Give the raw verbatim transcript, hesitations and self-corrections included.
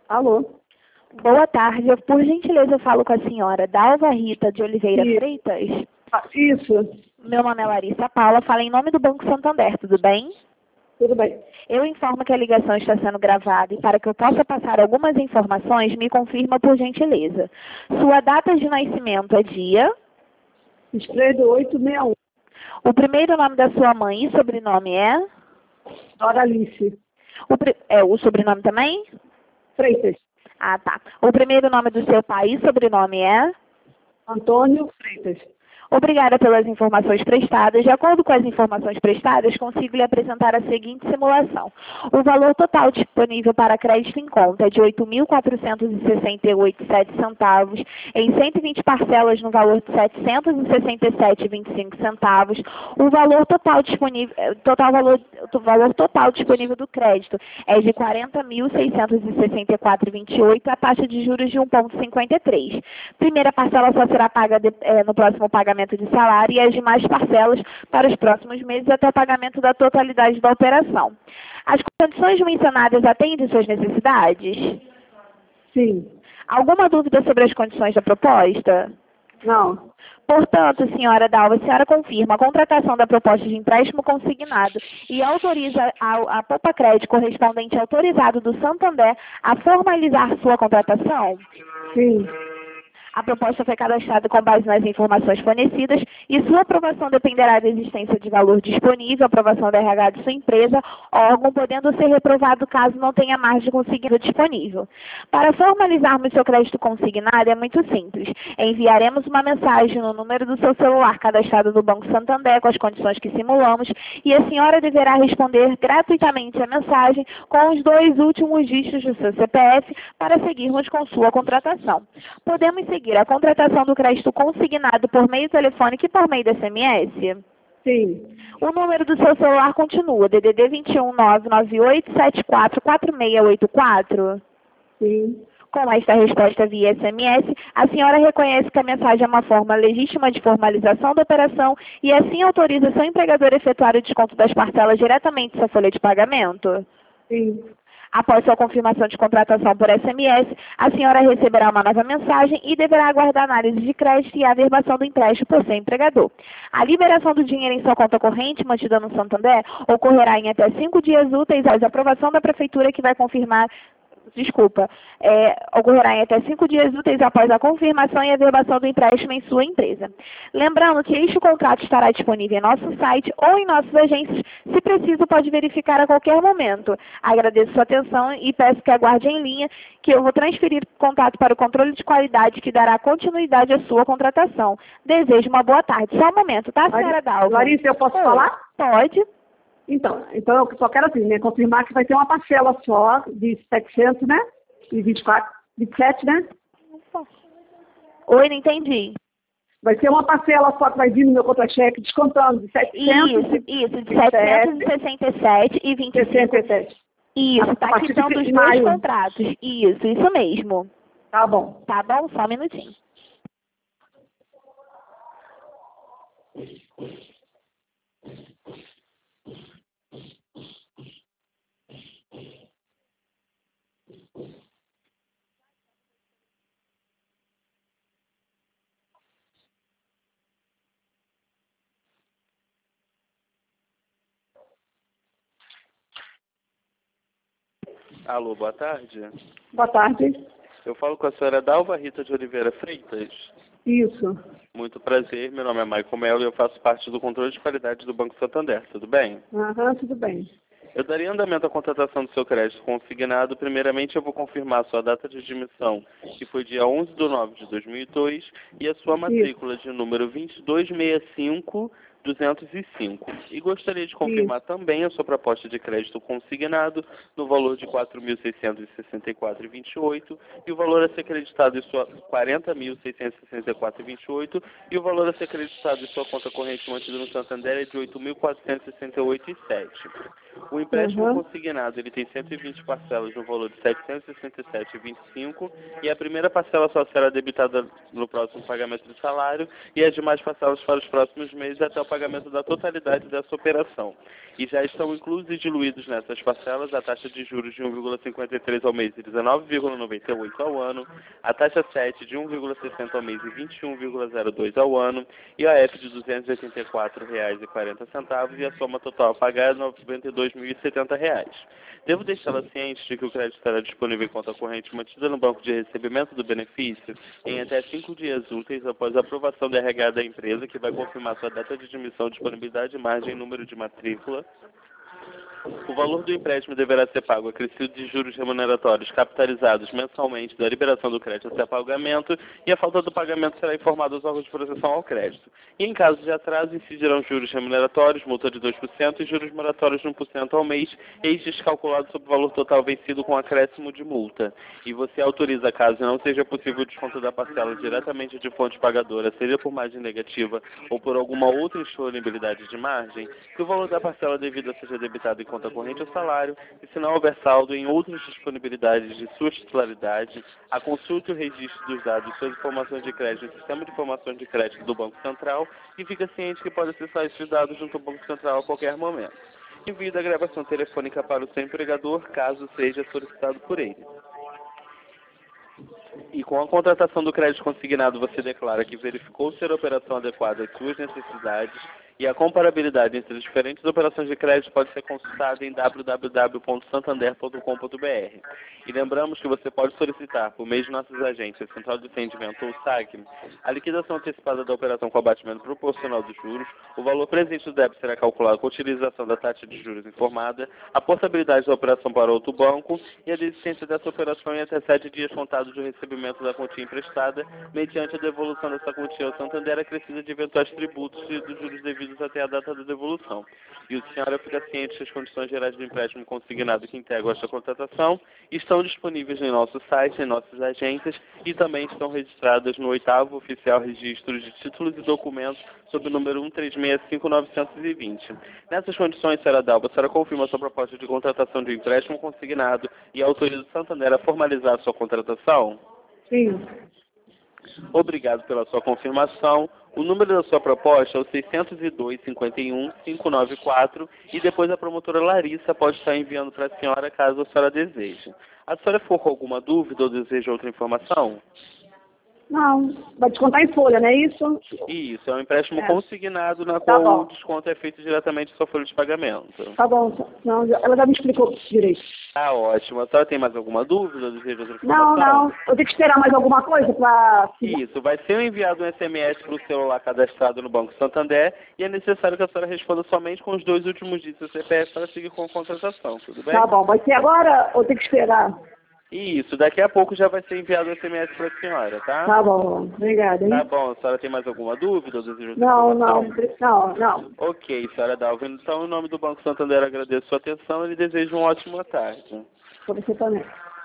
Alô? Boa tarde. Eu, por gentileza, eu falo com a senhora Dalva Rita de Oliveira Isso. Freitas. Ah, isso. Meu nome é Larissa Paula, falo em nome do Banco Santander, tudo bem? Tudo bem. Eu informo que a ligação está sendo gravada e para que eu possa passar algumas informações, me confirma por gentileza. Sua data de nascimento é dia? Estrela do oito seis um. O primeiro nome da sua mãe e sobrenome é? Doralice. O, pri- é, o sobrenome também? Freitas. Ah, tá. O primeiro nome do seu pai e sobrenome é? Antônio Freitas. Obrigada pelas informações prestadas. De acordo com as informações prestadas, consigo lhe apresentar a seguinte simulação. O valor total disponível para crédito em conta é de oito mil quatrocentos e sessenta e oito vírgula sete centavos, em cento e vinte parcelas no valor de setecentos e sessenta e sete vírgula vinte e cinco centavos. O valor total disponível, total valor, o valor total disponível do crédito é de quarenta mil seiscentos e sessenta e quatro vírgula vinte e oito, a taxa de juros de um vírgula cinquenta e três. Primeira parcela só será paga de, eh, no próximo pagamento de salário e as demais parcelas para os próximos meses até o pagamento da totalidade da operação. As condições mencionadas atendem suas necessidades? Sim. Alguma dúvida sobre as condições da proposta? Não. Portanto, senhora Dalva, a senhora confirma a contratação da proposta de empréstimo consignado e autoriza a, a Poupa Crédito correspondente autorizado do Santander a formalizar sua contratação? Sim. A proposta foi cadastrada com base nas informações fornecidas e sua aprovação dependerá da existência de valor disponível, aprovação da R H de sua empresa, órgão podendo ser reprovado caso não tenha margem consignada disponível. Para formalizarmos seu crédito consignado é muito simples. Enviaremos uma mensagem no número do seu celular cadastrado no Banco Santander com as condições que simulamos e a senhora deverá responder gratuitamente a mensagem com os dois últimos dígitos do seu C P F para seguirmos com sua contratação. Podemos seguir a contratação do crédito consignado por meio telefônico e por meio de S M S? Sim. O número do seu celular continua, D D D vinte e um, nove nove oito, sete quatro quatro seis oito quatro? Sim. Com esta resposta via S M S, a senhora reconhece que a mensagem é uma forma legítima de formalização da operação e assim autoriza seu empregador a efetuar o desconto das parcelas diretamente em sua folha de pagamento? Sim. Após sua confirmação de contratação por S M S, a senhora receberá uma nova mensagem e deverá aguardar a análise de crédito e a averbação do empréstimo por seu empregador. A liberação do dinheiro em sua conta corrente, mantida no Santander, ocorrerá em até cinco dias úteis após a aprovação da Prefeitura que vai confirmar Desculpa, é, ocorrerá em até cinco dias úteis após a confirmação e averbação do empréstimo em sua empresa. Lembrando que este contrato estará disponível em nosso site ou em nossas agências, se preciso pode verificar a qualquer momento. Agradeço sua atenção e peço que aguarde em linha, que eu vou transferir o contato para o controle de qualidade que dará continuidade à sua contratação. Desejo uma boa tarde. Só um momento, tá, senhora Dalva? Larissa, eu posso Oi. falar? Pode. Então, então eu só quero assim, né, confirmar que vai ter uma parcela só de setecentos, né? E vinte e quatro, vinte e sete, né? Oi, não entendi. Vai ser uma parcela só que vai vir no meu contra-cheque, descontando de setecentos. Isso, isso, de setecentos e sessenta e sete e vinte e cinco. sessenta e sete. Isso, A está partir de quitando os dois maio. contratos. Isso, isso mesmo. Tá bom. Tá bom? Só um minutinho. Alô, boa tarde. Boa tarde. Eu falo com a senhora Dalva Rita de Oliveira Freitas. Isso. Muito prazer, meu nome é Michael Melo e eu faço parte do controle de qualidade do Banco Santander, tudo bem? Aham, tudo bem. Eu daria andamento à contratação do seu crédito consignado. Primeiramente, eu vou confirmar a sua data de admissão, que foi dia onze de nove de dois mil e dois, e a sua matrícula de número vinte e dois sessenta e cinco duzentos e cinco. E gostaria de confirmar Isso. também a sua proposta de crédito consignado no valor de quatro mil seiscentos e sessenta e quatro vírgula vinte e oito e o valor a ser acreditado em sua quarenta mil seiscentos e sessenta e quatro vírgula vinte e oito e o valor a ser acreditado em sua conta corrente mantida no Santander é de oito mil quatrocentos e sessenta e oito vírgula sete. O empréstimo Uhum. consignado ele tem cento e vinte parcelas no valor de setecentos e sessenta e sete vírgula vinte e cinco e a primeira parcela só será debitada no próximo pagamento do salário e as demais parcelas para os próximos meses até o pagamento da totalidade dessa operação. E já estão inclusos e diluídos nessas parcelas a taxa de juros de um vírgula cinquenta e três ao mês e dezenove vírgula noventa e oito ao ano, a taxa sete de um vírgula sessenta ao mês e vinte e um vírgula zero dois ao ano, e a F de duzentos e oitenta e quatro reais e quarenta centavos, e a soma total a pagar é noventa e dois mil e setenta reais. Devo deixá-la ciente de que o crédito estará disponível em conta corrente mantida no banco de recebimento do benefício em até cinco dias úteis após a aprovação da R H da empresa, que vai confirmar sua data de admissão, disponibilidade, margem e número de matrícula. O valor do empréstimo deverá ser pago acrescido de juros remuneratórios capitalizados mensalmente da liberação do crédito até pagamento, e a falta do pagamento será informada aos órgãos de proteção ao crédito. E em caso de atraso, incidirão juros remuneratórios, multa de dois por cento e juros moratórios de um por cento ao mês, ex descalculado sobre o valor total vencido com acréscimo de multa. E você autoriza, caso não seja possível o desconto da parcela diretamente de fonte pagadora, seja por margem negativa ou por alguma outra disponibilidade de margem, que o valor da parcela devida seja debitado em conta corrente ou salário, e se não houver saldo em outras disponibilidades de sua titularidade, a consulta e o registro dos dados e suas informações de crédito no Sistema de Informações de Crédito do Banco Central, e fica ciente que pode acessar esses dados junto ao Banco Central a qualquer momento. Envie a gravação telefônica para o seu empregador, caso seja solicitado por ele. E com a contratação do crédito consignado, você declara que verificou ser a operação adequada às suas necessidades, e a comparabilidade entre as diferentes operações de crédito pode ser consultada em w w w ponto santander ponto com ponto b r. E lembramos que você pode solicitar, por meio de nossas agências, Central de Atendimento ou S A C, a liquidação antecipada da operação com abatimento proporcional dos juros. O valor presente do débito será calculado com a utilização da taxa de juros informada, a portabilidade da operação para outro banco e a desistência dessa operação em até sete dias contados do recebimento da quantia emprestada, mediante a devolução dessa quantia ao Santander acrescida de eventuais tributos e dos juros devidos até a data da devolução. E o senhor fica ciente que as condições gerais do empréstimo consignado que integram esta contratação estão disponíveis em nosso site, em nossas agências, e também estão registradas no oitavo Oficial Registro de Títulos e Documentos, sob o número um três seis cinco nove dois zero. Nessas condições, senhora Dalva, a senhora confirma sua proposta de contratação de empréstimo consignado e autoriza o Santander a formalizar a sua contratação? Sim. Obrigado pela sua confirmação. O número da sua proposta é o seiscentos e dois, cinquenta e um, quinhentos e noventa e quatro, e depois a promotora Larissa pode estar enviando para a senhora caso a senhora deseje. A senhora for com alguma dúvida ou deseja outra informação? Não, vai descontar em folha, não é isso? Isso, é um empréstimo É. consignado na Tá qual bom. o desconto é feito diretamente da sua folha de pagamento. Tá bom, não, ela já me explicou direito. Tá ótimo. A senhora tem mais alguma dúvida ou deseja outra Não, informação? não, eu tenho que esperar mais alguma coisa para... Isso, vai ser enviado um S M S para o celular cadastrado no Banco Santander, e é necessário que a senhora responda somente com os dois últimos dígitos do C P F para seguir com a contratação, tudo bem? Tá bom, vai ser agora ou tem que esperar? Isso, daqui a pouco já vai ser enviado o S M S para a senhora, tá? Tá bom, obrigada, hein? Tá bom, a senhora tem mais alguma dúvida ou deseja outra Não, informação? não, não, não. Ok, senhora Dalva, então em nome do Banco Santander agradeço a sua atenção e lhe desejo uma ótima tarde. Pra você também.